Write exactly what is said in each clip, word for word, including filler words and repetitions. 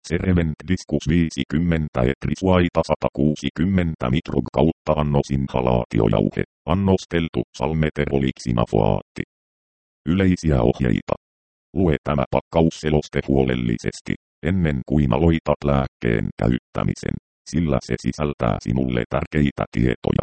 Serevent diskus viisikymmentä etrisuaita sata kuusikymmentä mikrog kautta annosinhalaatiojauhe, annosteltu salmeteroliksinafoaatti. Yleisiä ohjeita. Lue tämä pakkausseloste huolellisesti, ennen kuin aloitat lääkkeen käyttämisen, sillä se sisältää sinulle tärkeitä tietoja.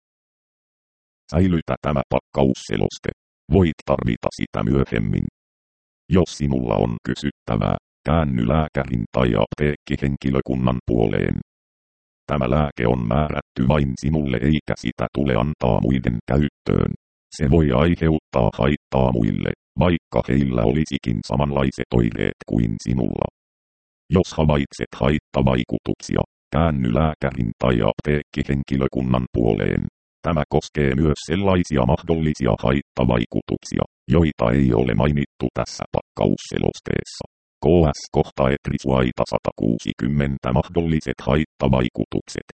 Säilytä tämä pakkausseloste. Voit tarvita sitä myöhemmin. Jos sinulla on kysyttävää, käänny lääkärin tai apteekkihenkilökunnan puoleen. Tämä lääke on määrätty vain sinulle eikä sitä tule antaa muiden käyttöön. Se voi aiheuttaa haittaa muille, vaikka heillä olisikin samanlaiset oireet kuin sinulla. Jos havaitset haittavaikutuksia, käänny lääkärin tai apteekkihenkilökunnan puoleen. Tämä koskee myös sellaisia mahdollisia haittavaikutuksia, joita ei ole mainittu tässä pakkausselosteessa. K S kohta etrisuaita sata kuusikymmentä mahdolliset haittavaikutukset.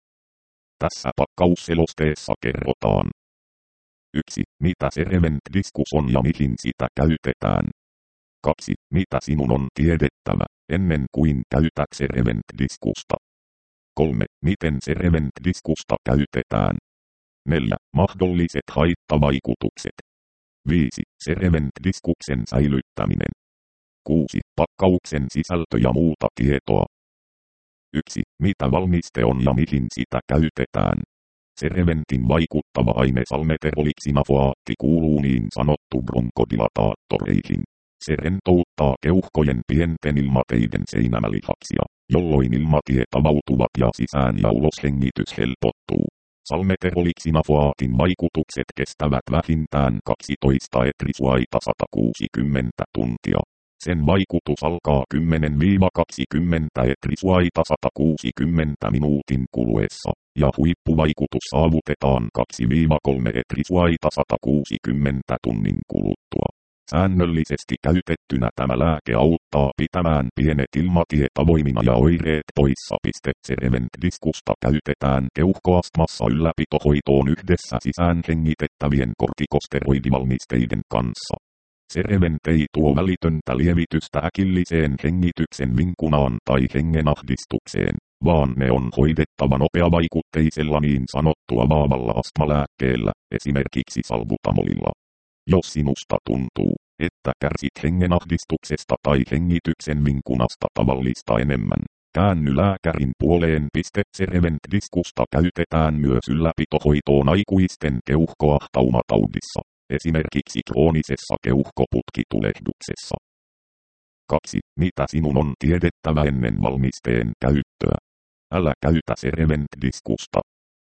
Tässä pakkausselosteessa kerrotaan. yksi. Mitä Serevent diskus on ja mihin sitä käytetään. kaksi. Mitä sinun on tiedettävä, ennen kuin käytät Serevent diskusta. kolme. Miten Serevent diskusta käytetään. neljä. Mahdolliset haittavaikutukset. viisi. Serevent diskuksen säilyttäminen. kuusi. Pakkauksen sisältö ja muuta tietoa. yksi. Mitä valmiste on ja mihin sitä käytetään. Sereventin vaikuttava aine salmeteroliksinafoaatti kuuluu niin sanottu bronkodilataattoreihin. Se rentouttaa keuhkojen pienten ilmateiden seinämälihaksia, jolloin ilmatiet avautuvat ja sisään ja ulos hengitys helpottuu. Salmeteroliksinafoaatin vaikutukset kestävät vähintään kaksitoista etrisuaita sata kuusikymmentä tuntia. Sen vaikutus alkaa kymmenen kaksikymmentä etrisuaita sata kuusikymmentä minuutin kuluessa, ja huippuvaikutus saavutetaan kaksi kolme etrisuaita sata kuusikymmentä tunnin kuluttua. Säännöllisesti käytettynä tämä lääke auttaa pitämään pienet ilmatiet avoimina ja oireet poissa. Serevent diskusta käytetään keuhkoastmassa ylläpitohoitoon yhdessä sisään hengitettävien kortikosteroidivalmisteiden kanssa. Serevent ei tuo välitöntä lievitystä äkilliseen hengityksen vinkunaan tai hengenahdistukseen, vaan ne on hoidettava nopeavaikutteisella niin sanottua vaavalla astmalääkkeellä, esimerkiksi salbutamolilla. Jos sinusta tuntuu, että kärsit hengenahdistuksesta tai hengityksen vinkunasta tavallista enemmän, käänny lääkärin puoleen. Serevent diskusta käytetään myös ylläpitohoitoon aikuisten keuhkoahtaumatauhdissa, esimerkiksi kroonisessa keuhkoputkitulehduksessa. kaksi. Mitä sinun on tiedettävä ennen valmisteen käyttöä? Älä käytä Serevent diskusta.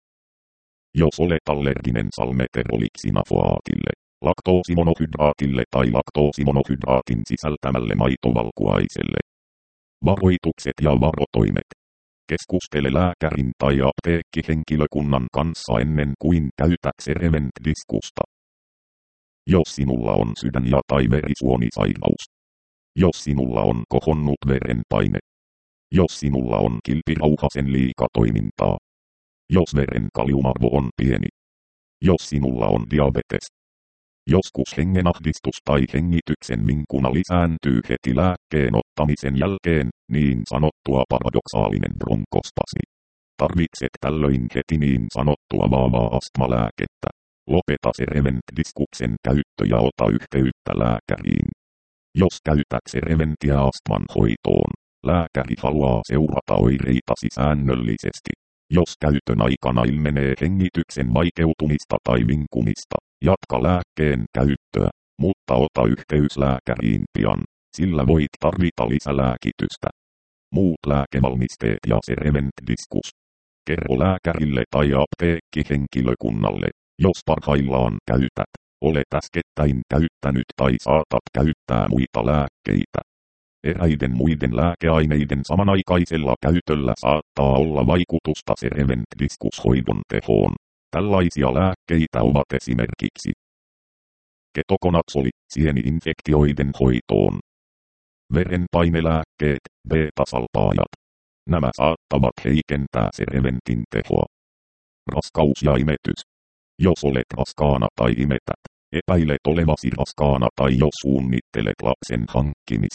Jos olet allerginen salmeteroliksinafoaatille, laktoosimonohydraatille tai laktoosimonohydraatin sisältämälle maitovalkuaiselle. Varoitukset ja varotoimet. Keskustele lääkärin tai apteekkihenkilökunnan kanssa ennen kuin käytät Serevent diskusta. Jos sinulla on sydän- ja tai verisuonisairaus. Jos sinulla on kohonnut verenpaine. Jos sinulla on kilpirauhasen liikatoimintaa. Jos veren kaliumarvo on pieni. Jos sinulla on diabetes. Joskus hengenahdistus tai hengityksen vinkuna lisääntyy heti lääkkeen ottamisen jälkeen, niin sanottua paradoksaalinen bronkospasmi. Tarvitset tällöin heti niin sanottua vaavaa astmalääkettä. Lopeta Serevent diskuksen käyttö ja ota yhteyttä lääkäriin. Jos käytät Sereventiä astman hoitoon, lääkäri haluaa seurata oireitasi säännöllisesti. Jos käytön aikana ilmenee hengityksen vaikeutumista tai vinkumista, jatka lääkkeen käyttöä, mutta ota yhteys lääkäriin pian, sillä voit tarvita lisälääkitystä. Muut lääkevalmisteet ja Serevent diskus. Kerro lääkärille tai apteekkihenkilökunnalle, jos parhaillaan käytät, olet äskettäin käyttänyt tai saatat käyttää muita lääkkeitä. Eräiden muiden lääkeaineiden samanaikaisella käytöllä saattaa olla vaikutusta Serevent diskushoidon tehoon. Tällaisia lääkkeitä ovat esimerkiksi ketokonatsoli, sieni-infektioiden hoitoon, verenpainelääkkeet, beta-salpaajat. Nämä saattavat heikentää Sereventin tehoa. Raskaus ja imetys. Jos olet raskaana tai imetät, epäilet olevasi raskaana tai jos suunnittelet lapsen hankkimista,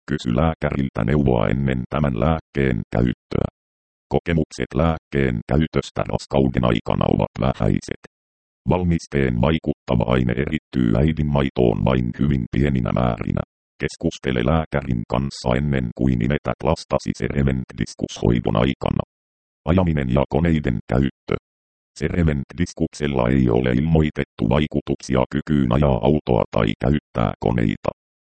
Kysy lääkäriltä neuvoa ennen tämän lääkkeen käyttöä. Kokemukset lääkkeen käytöstä raskauden aikana ovat vähäiset. Valmisteen vaikuttava aine erittyy äidinmaitoon vain hyvin pieninä määrinä. Keskustele lääkärin kanssa ennen kuin imetät lastasi Serevent-diskushoidon aikana. Ajaminen ja koneiden käyttö. Serevent-diskuksella ei ole ilmoitettu vaikutuksia kykyyn ajaa autoa tai käyttää koneita.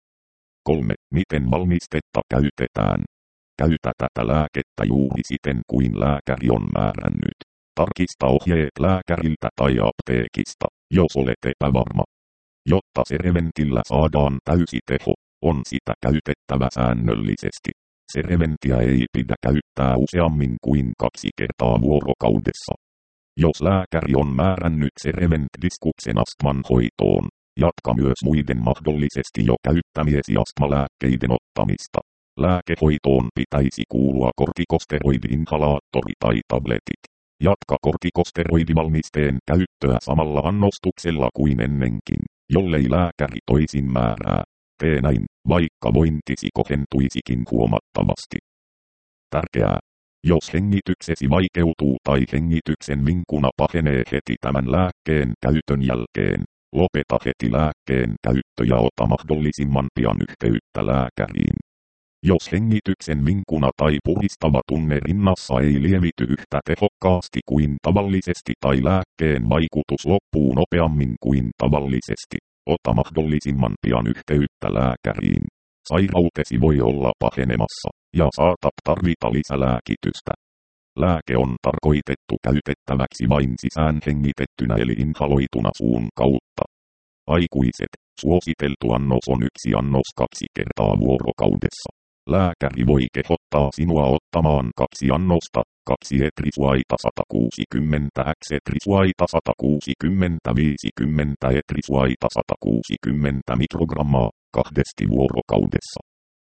kolme. Miten valmistetta käytetään? Käytä tätä lääkettä juuri siten kuin lääkäri on määrännyt. Tarkista ohjeet lääkäriltä tai apteekista, jos olet epävarma. Jotta Sereventillä saadaan täysi teho, on sitä käytettävä säännöllisesti. Sereventiä ei pidä käyttää useammin kuin kaksi kertaa vuorokaudessa. Jos lääkäri on määrännyt Serevent-diskuksen astman hoitoon, jatka myös muiden mahdollisesti jo käyttämiesi astmalääkkeiden ottamista. Lääkehoitoon pitäisi kuulua kortikosteroidi-inhalaattori tai tabletit. Jatka kortikosteroidivalmisteen käyttöä samalla annostuksella kuin ennenkin, jollei lääkäri toisin määrää. Tee näin, vaikka vointisi kohentuisikin huomattavasti. Tärkeää. Jos hengityksesi vaikeutuu tai hengityksen vinkuna pahenee heti tämän lääkkeen käytön jälkeen, lopeta heti lääkkeen käyttö ja ota mahdollisimman pian yhteyttä lääkäriin. Jos hengityksen vinkuna tai puhistava tunne rinnassa ei lievity yhtä tehokkaasti kuin tavallisesti tai lääkkeen vaikutus loppuu nopeammin kuin tavallisesti, ota mahdollisimman pian yhteyttä lääkäriin. Sairautesi voi olla pahenemassa, ja saatat tarvita lisälääkitystä. Lääke on tarkoitettu käytettäväksi vain sisään hengitettynä eli inhaloituna suun kautta. Aikuiset, suositeltu annos on yksi annos kaksi kertaa vuorokaudessa. Lääkäri voi kehottaa sinua ottamaan kaksi annosta, kaksi etrisuaita sata kuusikymmentä x etrisuaita sata kuusikymmentä viisikymmentä etrisuaita sata kuusikymmentä mikrogrammaa, kahdesti vuorokaudessa.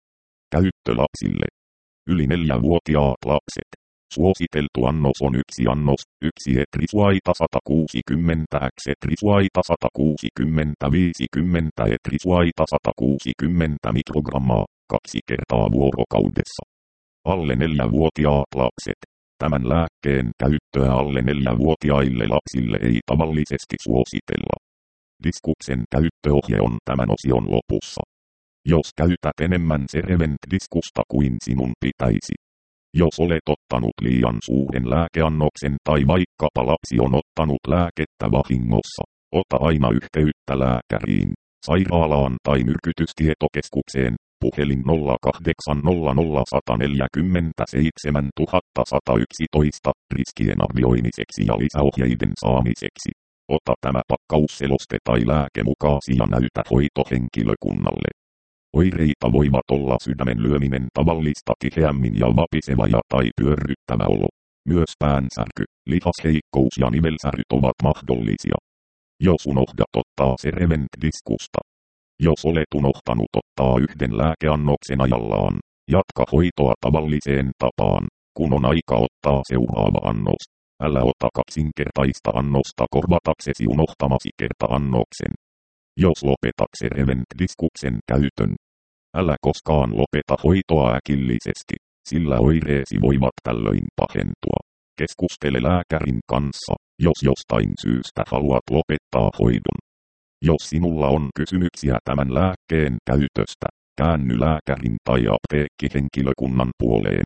Käyttö lapsille. Yli neljävuotiaat lapset. Suositeltu annos on yksi annos, yksi etrisuaita sata kuusikymmentä x etrisuaita sata kuusikymmentä viisikymmentä etrisuaita sata kuusikymmentä mikrogrammaa, kaksi kertaa vuorokaudessa. Alle neljävuotiaat lapset. Tämän lääkkeen käyttöä alle neljävuotiaille lapsille ei tavallisesti suositella. Diskuksen käyttöohje on tämän osion lopussa. Jos käytät enemmän Serevent-diskusta kuin sinun pitäisi. Jos olet ottanut liian suuren lääkeannoksen tai vaikkapa lapsi on ottanut lääkettä vahingossa, ota aina yhteyttä lääkäriin, sairaalaan tai myrkytystietokeskukseen, puhelin nolla kahdeksan nolla nolla yksi neljä seitsemän yksi yksi yksi riskien arvioimiseksi ja lisäohjeiden saamiseksi. Ota tämä pakkausseloste tai lääke mukaasi ja näytä hoitohenkilökunnalle. Oireita voivat olla sydämen lyöminen tavallista tiheämmin ja vapiseva ja tai pyörryttävä olo. Myös päänsärky, lihasheikkous ja nivelsäryt ovat mahdollisia. Jos unohdat ottaa Serevent-diskusta. Jos olet unohtanut ottaa yhden lääkeannoksen ajallaan, jatka hoitoa tavalliseen tapaan, kun on aika ottaa seuraava annos. Älä ota kaksinkertaista annosta korvataksesi unohtamasi kerta-annoksen. Jos lopetat Serevent-diskuksen käytön, älä koskaan lopeta hoitoa äkillisesti, sillä oireesi voivat tällöin pahentua. Keskustele lääkärin kanssa, jos jostain syystä haluat lopettaa hoidon. Jos sinulla on kysymyksiä tämän lääkkeen käytöstä, käänny lääkärin tai apteekkihenkilökunnan puoleen.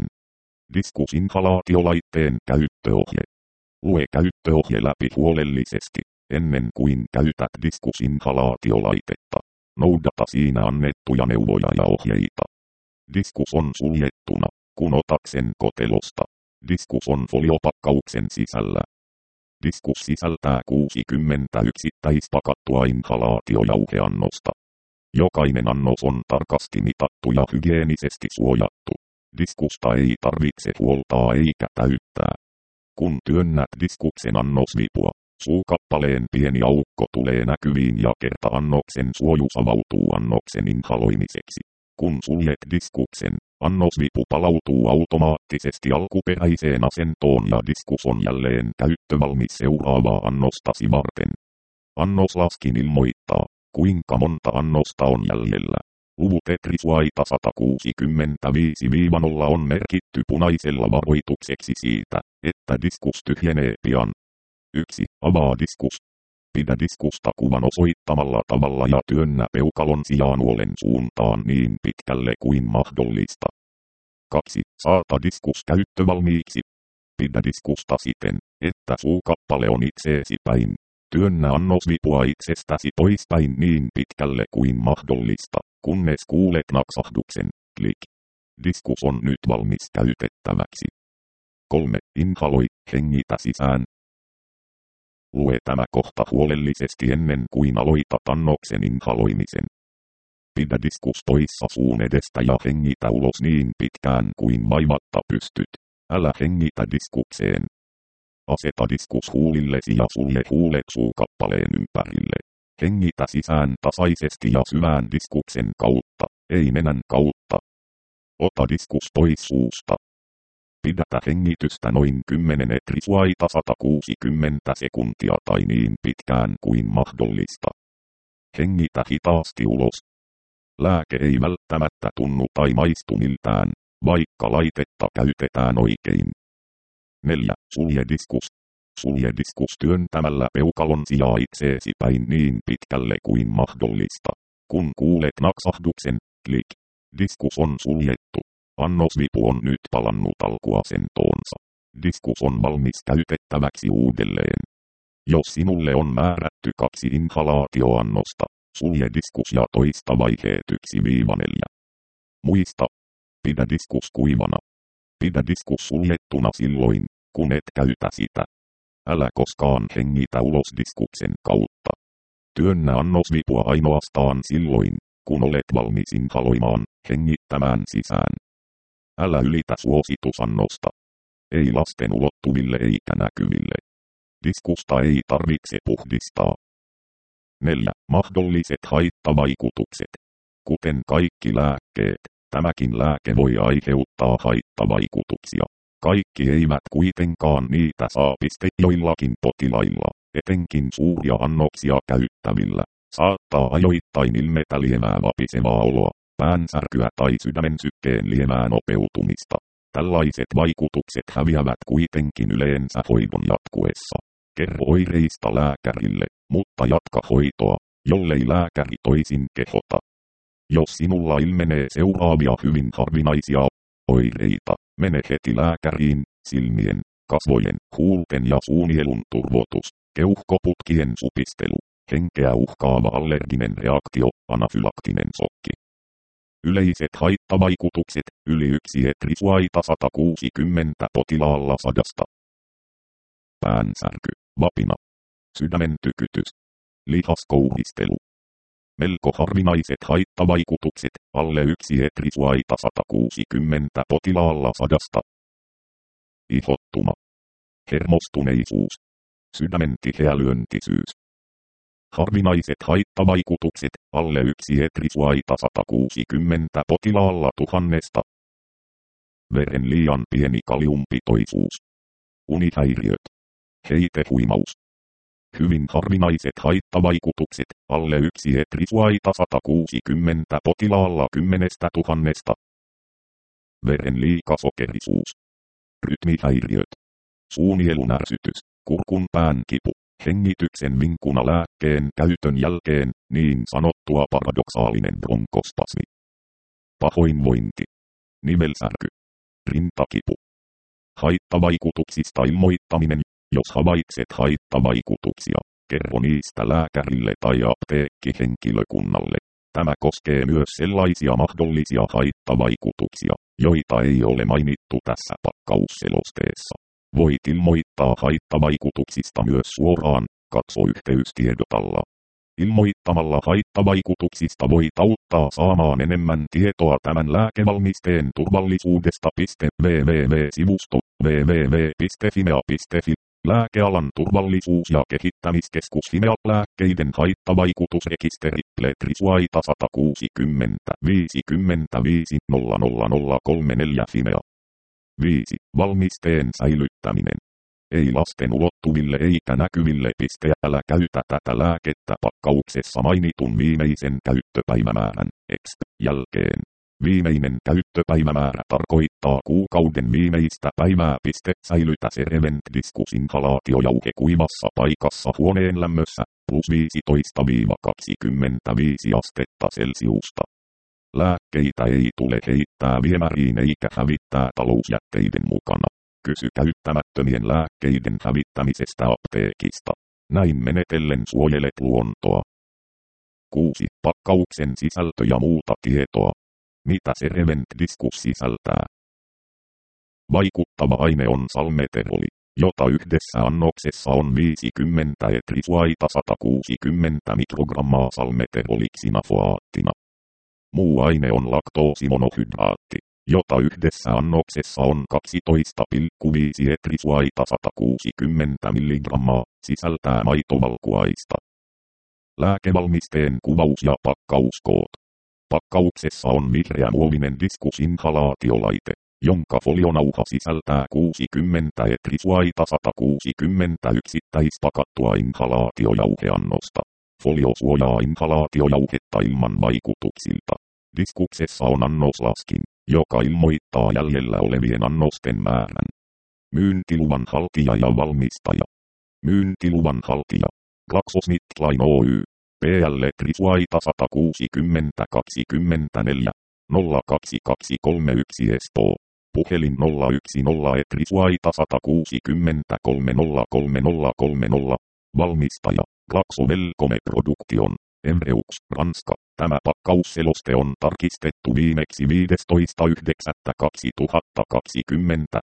Diskusinhalaatiolaitteen käyttöohje. Lue käyttöohje läpi huolellisesti, ennen kuin käytät diskusinhalaatiolaitetta. Noudata siinä annettuja neuvoja ja ohjeita. Diskus on suljettuna, kun otat sen kotelosta. Diskus on foliopakkauksen sisällä. Diskus sisältää kuusikymmentä yksittäispakattua inhalaatiojauheannosta. Jokainen annos on tarkasti mitattu ja hygienisesti suojattu. Diskusta ei tarvitse huoltaa eikä täyttää. Kun työnnät diskuksen annosvipua, suukappaleen pieni aukko tulee näkyviin ja kerta-annoksen suojus avautuu annoksen inhaloimiseksi. Kun suljet diskuksen, annosvipu palautuu automaattisesti alkuperäiseen asentoon ja diskus on jälleen käyttövalmis seuraavaa annostasi varten. Annoslaskin ilmoittaa, kuinka monta annosta on jäljellä. Luvut Etrisuaita sata kuusikymmentäviisi nolla on merkitty punaisella varoitukseksi siitä, että diskus tyhjenee pian. yksi. Avaa diskus. Pidä diskusta kuvan osoittamalla tavalla ja työnnä peukalon sijaanuolen suuntaan niin pitkälle kuin mahdollista. kaksi. Saata diskus käyttövalmiiksi. Pidä diskusta siten, että suukappale on itseesi päin. Työnnä annosvipua itsestäsi poispäin niin pitkälle kuin mahdollista, kunnes kuulet naksahduksen. Klik. Diskus on nyt valmis käytettäväksi. kolme. Inhaloi, hengitä sisään. Lue tämä kohta huolellisesti ennen kuin aloitat annoksen inhaloimisen. Pidä diskus poissa suun edestä ja hengitä ulos niin pitkään kuin vaivatta pystyt. Älä hengitä diskukseen. Aseta diskus huulillesi ja sulje huulet suukappaleen ympärille. Hengitä sisään tasaisesti ja syvään diskuksen kautta, ei nenän kautta. Ota diskus pois suusta. Pidätä hengitystä noin kymmenen Etrisuaita sata kuusikymmentä sekuntia tai niin pitkään kuin mahdollista. Hengitä hitaasti ulos. Lääke ei välttämättä tunnu tai maistu miltään, vaikka laitetta käytetään oikein. neljä. Sulje diskus. Sulje diskus työntämällä peukalon sijaa itseesi päin niin pitkälle kuin mahdollista. Kun kuulet naksahduksen, klik. Diskus on suljettu. Annosvipu on nyt palannut alkuasentoonsa. Diskus on valmis käytettäväksi uudelleen. Jos sinulle on määrätty kaksi inhalaatioannosta, sulje diskus ja toista vaiheet yksi neljä. Muista. Pidä diskus kuivana. Pidä diskus suljettuna silloin, kun et käytä sitä. Älä koskaan hengitä ulos diskuksen kautta. Työnnä annosvipua ainoastaan silloin, kun olet valmis inhaloimaan, hengittämään sisään. Älä ylitä suositusannosta. Ei lasten ulottuville eikä näkyville. Diskusta ei tarvitse puhdistaa. neljä. Mahdolliset haittavaikutukset. Kuten kaikki lääkkeet, tämäkin lääke voi aiheuttaa haittavaikutuksia. Kaikki eivät kuitenkaan niitä saa piste joillakin potilailla, etenkin suuria annoksia käyttävillä. Saattaa ajoittain ilmetä lievää vapisevaa oloa, päänsärkyä tai sydämen sykkeen lievää nopeutumista. Tällaiset vaikutukset häviävät kuitenkin yleensä hoidon jatkuessa. Kerro oireista lääkärille, mutta jatka hoitoa, jollei lääkäri toisin kehota. Jos sinulla ilmenee seuraavia hyvin harvinaisia oireita, mene heti lääkäriin: silmien, kasvojen, huulten ja suunielun turvotus, keuhkoputkien supistelu, henkeä uhkaava allerginen reaktio, anafylaktinen sokki. Yleiset haittavaikutukset, yli yksi Etrisuaita sata kuusikymmentä potilaalla sadasta. Päänsärky, vapina, sydämen tykytys, lihaskouhistelu. Melko harvinaiset haittavaikutukset, alle yksi Etrisuaita sata kuusikymmentä potilaalla sadasta. Ihottuma, hermostuneisuus, sydämen tiheä lyöntisyys. Harvinaiset haittavaikutukset, alle yksi Etrisuaita sata kuusikymmentä potilaalla tuhannesta. Veren liian pieni kaliumpitoisuus. Unihäiriöt. Heitehuimaus. Hyvin harvinaiset haittavaikutukset, alle yksi Etrisuaita sata kuusikymmentä potilaalla kymmenestä tuhannesta. Veren liikasokerisuus. Rytmihäiriöt. Suunielun ärsytys, kurkun pään kipu. Hengityksen vinkuna lääkkeen käytön jälkeen, niin sanottua paradoksaalinen bronkospasmi. Pahoinvointi. Nivelsärky. Rintakipu. Haittavaikutuksista ilmoittaminen. Jos havaitset haittavaikutuksia, kerro niistä lääkärille tai apteekkihenkilökunnalle. Tämä koskee myös sellaisia mahdollisia haittavaikutuksia, joita ei ole mainittu tässä pakkausselosteessa. Voit ilmoittaa haittavaikutuksista myös suoraan, katso yhteystiedot alla. Ilmoittamalla haittavaikutuksista voit auttaa saamaan enemmän tietoa tämän lääkevalmisteen turvallisuudesta. www-sivusto www piste fimea piste fi Lääkealan turvallisuus- ja kehittämiskeskus Fimea. Lääkkeiden haittavaikutusrekisteri. Etrisuaita sata kuusikymmentä viisikymmentäviisi nolla nolla nolla kolme neljä Fimea. viisi. Valmisteen säilyttäminen. Ei lasten ulottuville eikä näkyville. Älä käytä tätä lääkettä pakkauksessa mainitun viimeisen käyttöpäivämäärän X jälkeen. Viimeinen käyttöpäivämäärä tarkoittaa kuukauden viimeistä päivää. Säilytä Serevent Diskus inhalaatiojauhe kuivassa paikassa huoneen lämmössä, plus viisitoista kaksikymmentäviisi astetta Celsiusta. Lääkkeitä ei tule heittää viemäriin eikä hävittää talousjätteiden mukana. Kysy käyttämättömien lääkkeiden hävittämisestä apteekista. Näin menetellen suojelet luontoa. kuusi. Pakkauksen sisältö ja muuta tietoa. Mitä Serevent Diskus sisältää? Vaikuttava aine on salmeteroli, jota yhdessä annoksessa on viisikymmentä etrisuaita sata kuusikymmentä mikrogrammaa salmeteroliksinafoaattina. Muu aine on laktoosimonohydraatti, jota yhdessä annoksessa on kaksitoista pilkku viisi etrisuaita sata kuusikymmentä milligrammaa, sisältää maitovalkuaista. Lääkevalmisteen kuvaus ja pakkauskoot. Pakkauksessa on vihreä muovinen diskusinhalaatiolaite, jonka folionauha sisältää kuusikymmentä etrisuaita sata kuusikymmentä yksittäispakattua inhalaatiojauheannosta. Folio suojaa inhalaatiojauhetta ilman vaikutuksilta. Diskuksessa on annoslaskin, joka ilmoittaa jäljellä olevien annosten määrän. Myyntiluvan haltija ja valmistaja. Myyntiluvan haltija. GlaxoSmithKline Oy. P L etrisuaita sata kuusikymmentä kaksikymmentäneljä nolla kaksi kaksi kolme yksi Espoo. Puhelin nolla yksi nolla etrisuaita sata kuusikymmentä kolme nolla kolme nolla kolme nolla. Valmistaja. Glaxo Wellcome Production. Embreux, Ranska. Tämä pakkausseloste on tarkistettu viimeksi viidestoista yhdeksättä kaksituhattakaksikymmentä.